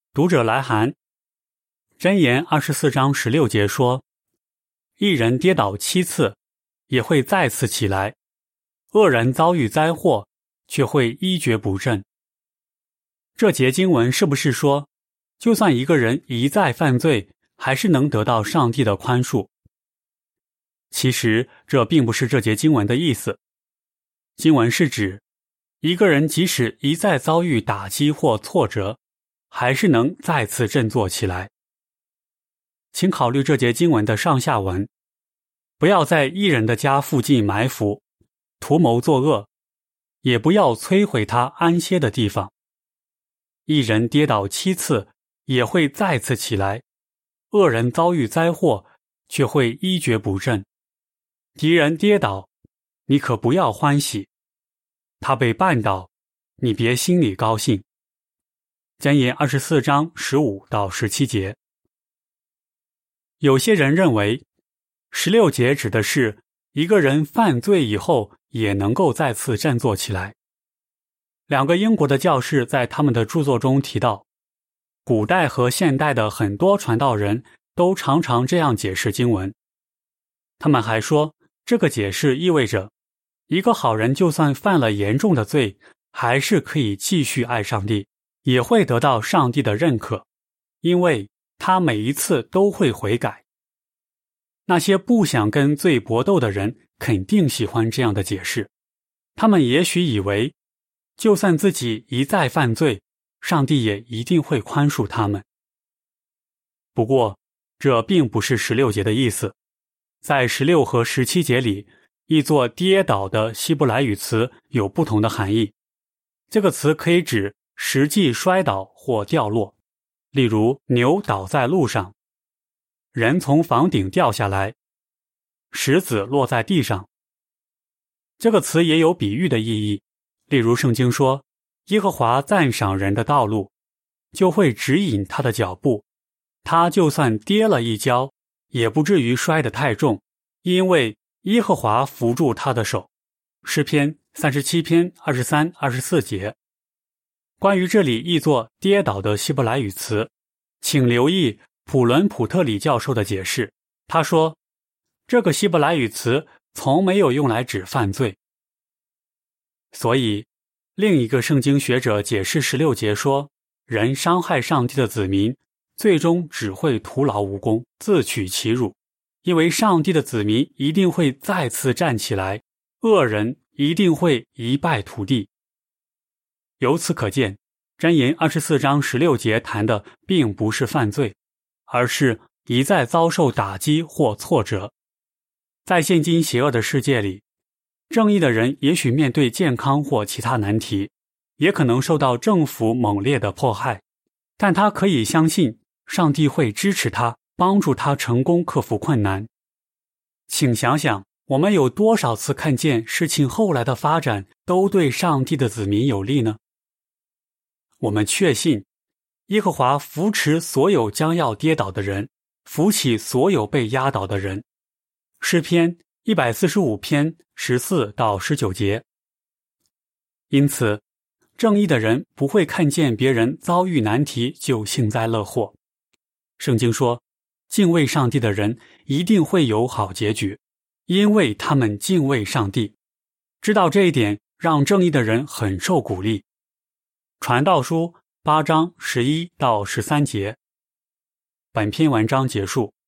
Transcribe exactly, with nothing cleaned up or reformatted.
读者来函，箴言二十四章十六节说，一人跌倒七次，也会再次起来；恶人遭遇灾祸，却会一蹶不振。这节经文是不是说，就算一个人一再犯罪，还是能得到上帝的宽恕？其实这并不是这节经文的意思。经文是指，一个人即使一再遭遇打击或挫折，还是能再次振作起来。请考虑这节经文的上下文，不要在义人的家附近埋伏，图谋作恶，也不要摧毁他安歇的地方。一人跌倒七次，也会再次起来；恶人遭遇灾祸，却会一蹶不振。敌人跌倒，你可不要欢喜；他被绊倒，你别心里高兴。箴言二十四章十五到十七节。有些人认为，十六节指的是一个人犯罪以后也能够再次振作起来。两个英国的教士在他们的著作中提到，古代和现代的很多传道人都常常这样解释经文。他们还说，这个解释意味着，一个好人就算犯了严重的罪，还是可以继续爱上帝，也会得到上帝的认可，因为他每一次都会悔改。那些不想跟罪搏斗的人肯定喜欢这样的解释，他们也许以为，就算自己一再犯罪，上帝也一定会宽恕他们。不过，这并不是十六节的意思。在十六和十七节里，译作跌倒的希伯来语词有不同的含义。这个词可以指实际摔倒或掉落，例如牛倒在路上，人从房顶掉下来，石子落在地上。这个词也有比喻的意义，例如圣经说，耶和华赞赏人的道路，就会指引他的脚步，他就算跌了一跤，也不至于摔得太重，因为耶和华扶住他的手。诗篇三十七篇二十三、二十四节。关于这里译作跌倒的希伯来语词，请留意普伦普特里教授的解释。他说，这个希伯来语词从没有用来指犯罪。所以，另一个圣经学者解释十六节说，人伤害上帝的子民，最终只会徒劳无功，自取其辱，因为上帝的子民一定会再次站起来，恶人一定会一败涂地。由此可见，箴言二十四章十六节谈的并不是犯罪，而是一再遭受打击或挫折。在现今邪恶的世界里，正义的人也许面对健康或其他难题，也可能受到政府猛烈的迫害，但他可以相信上帝会支持他，帮助他成功克服困难。请想想，我们有多少次看见事情后来的发展都对上帝的子民有利呢？我们确信，耶和华扶持所有将要跌倒的人，扶起所有被压倒的人。诗篇一百四十五篇十四到十九节。因此，正义的人不会看见别人遭遇难题就幸灾乐祸。圣经说，敬畏上帝的人一定会有好结局，因为他们敬畏上帝。知道这一点，让正义的人很受鼓励。传道书八章十一到十三节。本篇文章结束。